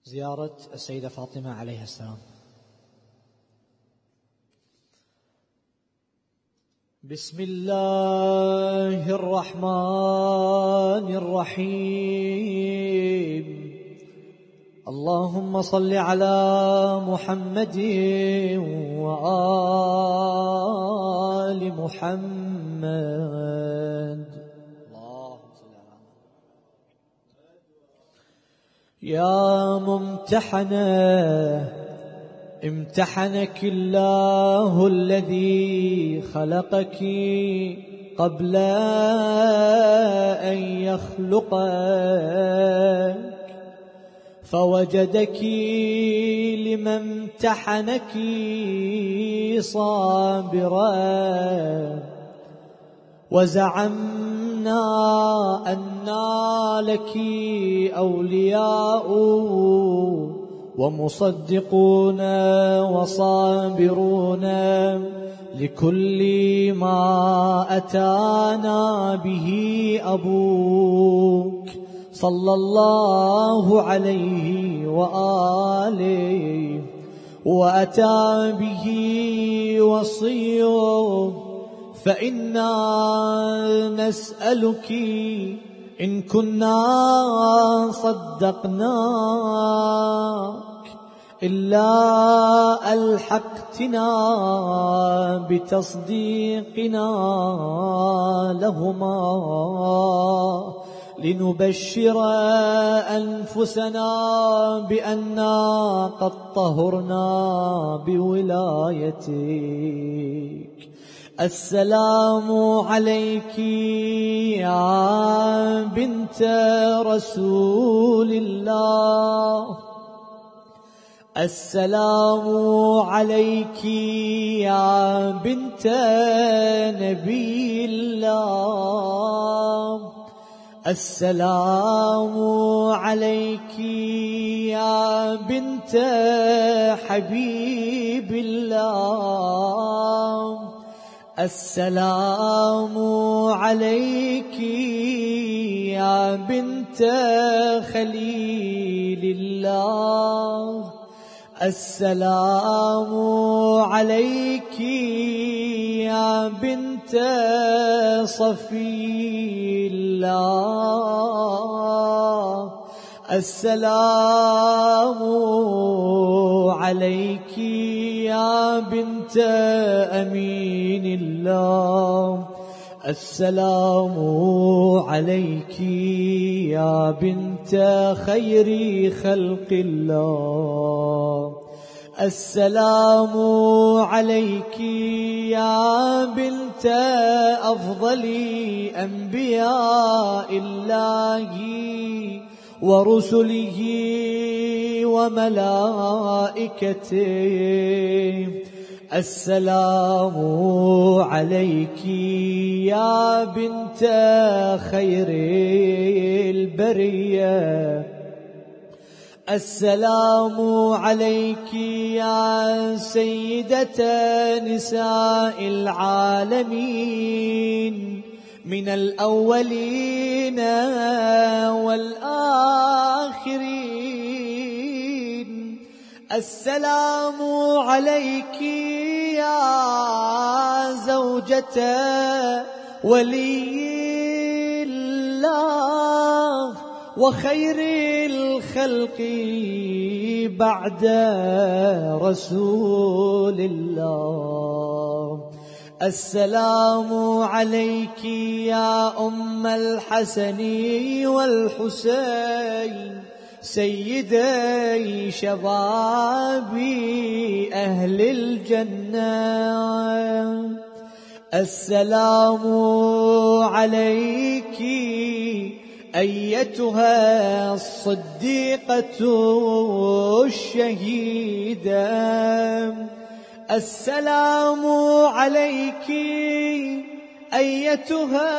زيارة السيدة فاطمة عليها السلام. بسم الله الرحمن الرحيم. اللهم صل على محمد وآل محمد. يا ممتحنة امتحنك الله الذي خلقك قبل أن يخلقك، فوجدك لما امتحنك صابرا، وزعمنا أننا لك أولياء ومصدقون وصابرون لكل ما أتانا به أبوك صلى الله عليه وآله، وأتى به وصيه، فإنا نسألك إن كنا صدقناك إلا ألحقتنا بتصديقنا لهما، لنبشر أنفسنا بأننا قد طهرنا بولايتك. السلام عليك يا بنت رسول الله، السلام عليك يا بنت نبي الله، السلام عليك يا بنت حبيب الله، السلام عليك يا بنت خليل الله، السلام عليك يا بنت صفي الله، السلام عليك يا بنت أمين الله، السلام عليك يا بنت خير خلق الله، السلام عليك يا بنت أفضل أنبياء الله ورسله وملائكته، السلام عليك يا بنت خير البرية، السلام عليك يا سيدة نساء العالمين من الأولين والآخرين، السلام عليك يا زوجة ولي الله وخير الخلق بعد رسول الله، السلام عليك يا أم الحسن والحسين سيدي شباب أهل الجنة، السلام عليك أيتها الصديقة الشهيدة، السلام عليك أيتها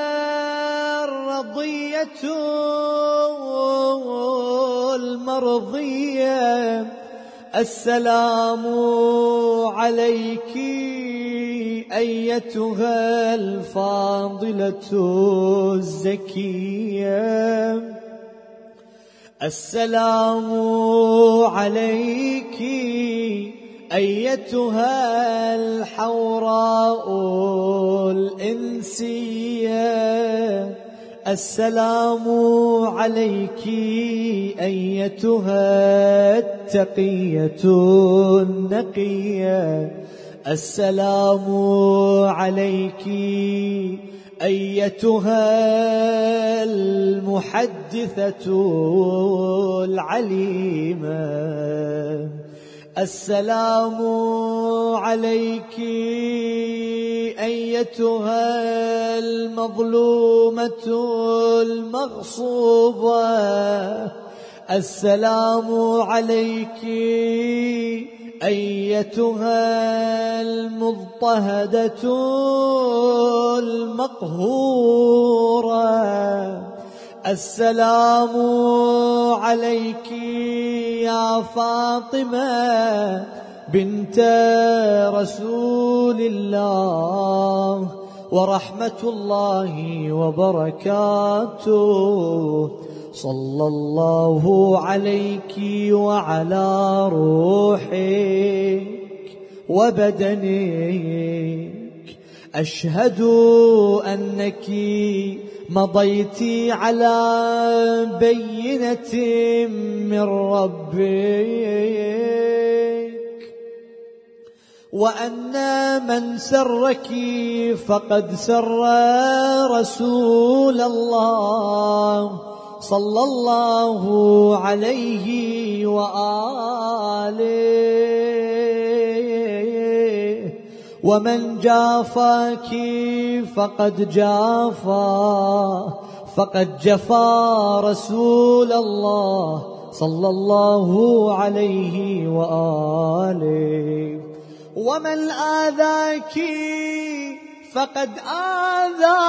الرضية المرضية، السلام عليك أيتها الفاضلة الزكية، السلام عليك أيتها الحوراء الإنسية، السلام عليك أيتها التقية النقية، السلام عليك أيتها المحدثة العليمة، السلام عليك أيتها المظلومة المغصوبة، السلام عليك أيتها المضطهدة المقهورة، السلام عليك يا فاطمة بنت رسول الله ورحمة الله وبركاته، صلى الله عليك وعلى روحك وبدنك، أشهد أنك مضيت على بينة من ربك، وأن من سرك فقد سر رسول الله صلى الله عليه وآله، ومن جافاك فقد جفا رسول الله صلى الله عليه وآله، ومن آذاك فقد آذى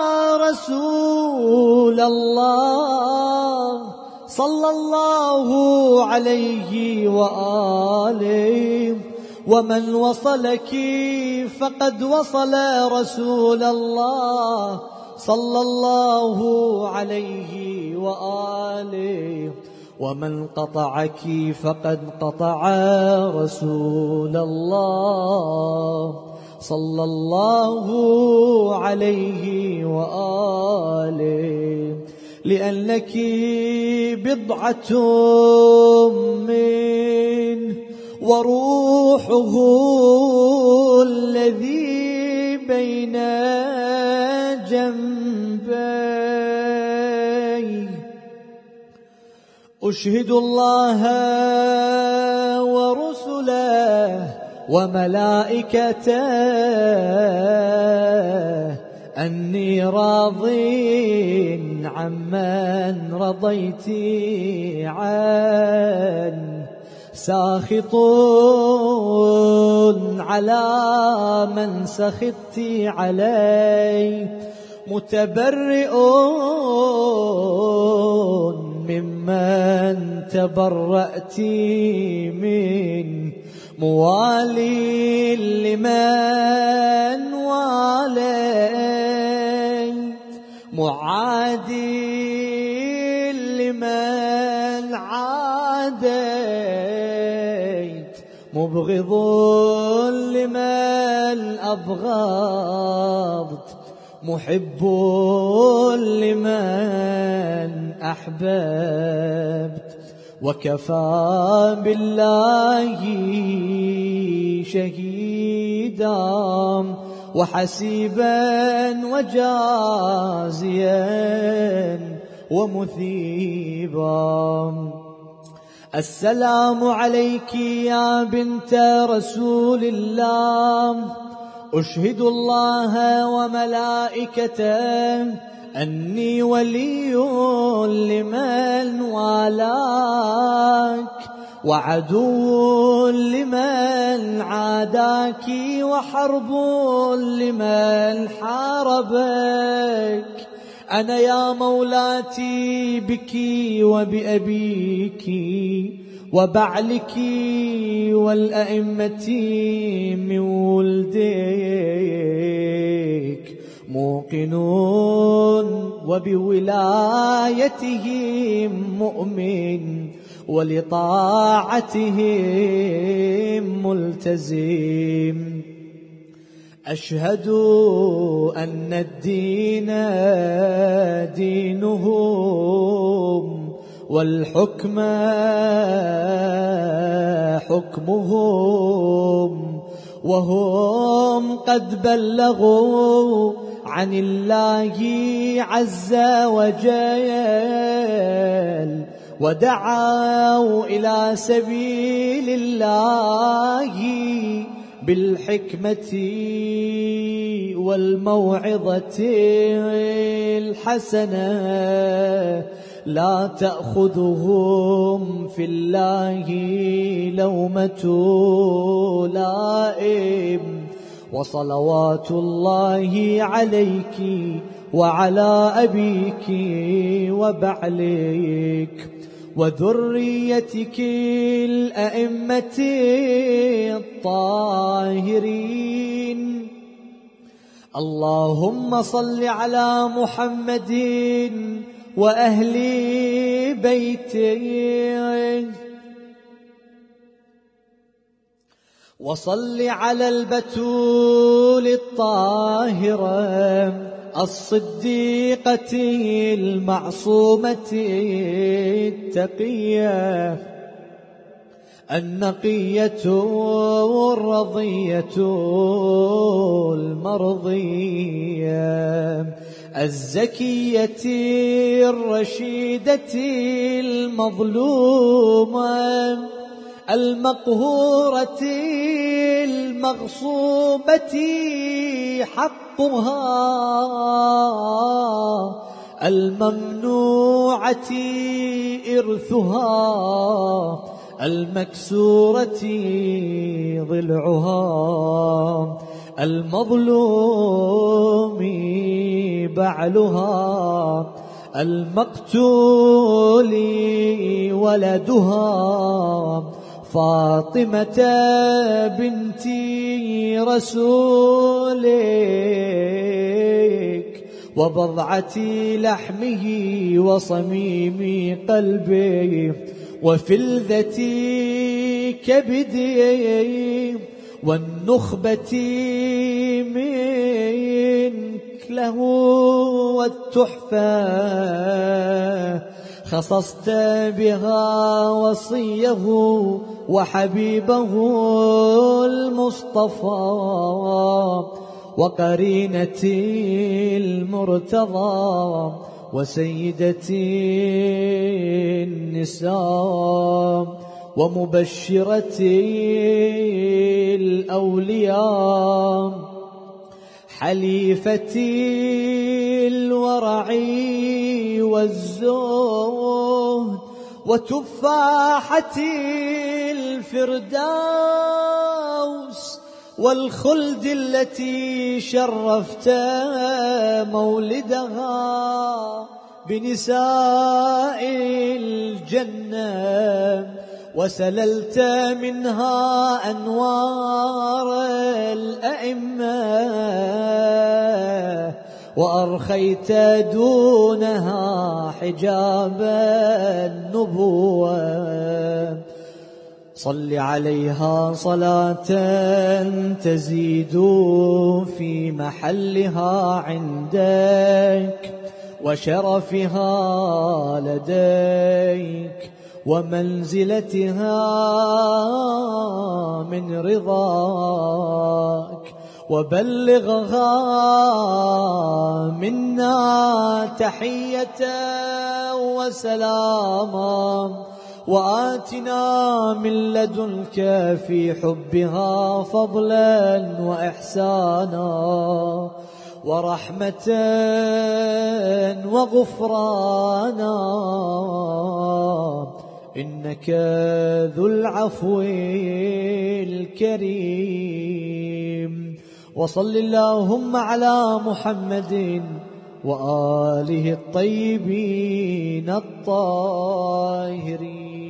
رسول الله صلى الله عليه وآله، ومن وصلك فقد وصل رسول الله صلى الله عليه وآله، ومن قطعك فقد قطع رسول الله صلى الله عليه وآله، لأنك بضعة منه وروحه الذي بين جنبي، أشهد الله ورسله وملائكته أني راض عمن رضيت عنه، ساخط على من سخطت عليه، متبرئ ممن تبرأت منه، موالي لمن واليت، معادي لمن عاديت، مبغض لمن أبغضت، محب لمن أحببت، وكفى بالله شهيدا وحسيبا وجازيا ومثيبا. السلام عليك يا بنت رسول الله، أشهد الله وملائكته أني ولي لمن والاك، وعدو لمن عاداك، وحرب لمن حاربك. أنا يا مولاتي بك وبأبيك وبعلك والأئمة من ولدك، موقنون وبولايتهم مؤمن ولطاعتهم ملتزم. أشهد أن الدين دينهم والحكم حكمهم، وهم قد بلغوا عن الله عز وجل ودعوا إلى سبيل الله بالحكمة والموعظة الحسنة، لا تأخذهم في الله لومة لائم، وصلوات الله عليك وعلى أبيك وبعلك وذريتك الأئمة الطاهرين. اللهم صل على محمد وأهل بيته، وصل على البتول الطاهرة الصديقة المعصومة التقية النقية الرضية المرضية الزكية الرشيدة المظلومة المقهورة المغصوبة حقها الممنوعة إرثها المكسورة ضلعها المظلوم بعلها المقتول ولدها فاطمة بنت رسولك وبضعة لحمه وصميم قلبه وفلذة كبده والنخبة منك له والتحفة خصصت بها وصيه وحبيبه المصطفى وقرينة المرتضى وسيدة النساء ومبشرة الأولياء حليفة الورع والزهد وتفاحة الفردوس والخلد التي شرفت مولدها بنساء الجنة وسللت منها أنوار الأئمة وأرخيت دونها حجاب النبوة. صل عليها صلاة تزيد في محلها عندك وشرفها لديك ومنزلتها من رضاك وبلغها منا تحية وسلاما وآتنا من لدنك في حبها فضلا وإحسانا ورحمة وغفرانا إنك ذو العفو الكريم. وصل اللهم على محمد وآله الطيبين الطاهرين.